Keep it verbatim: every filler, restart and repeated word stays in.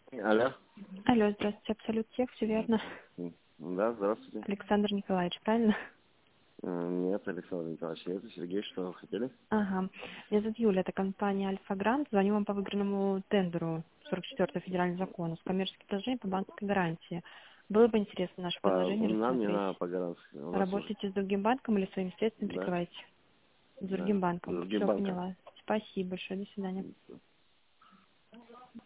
Алло. Алло, здравствуйте, Абсолют Тех, все верно? М, Да, здравствуйте. Александр Николаевич, правильно? Э, Нет, Александр Николаевич, это Сергей, что вы хотели? Ага. Меня зовут Юля, это компания Альфа Грант. Звоню вам по выигранному тендеру сорок четвёртого федерального закона с коммерческим предложением по банковской гарантии. Было бы интересно наше По, предложение нам не рассмотреть. надо по гарантии. У нас уже. Работаете с другим банком или своими средствами Да, прикрываете? С да. другим банком. Другим Все, банком. поняла. Спасибо большое, до свидания.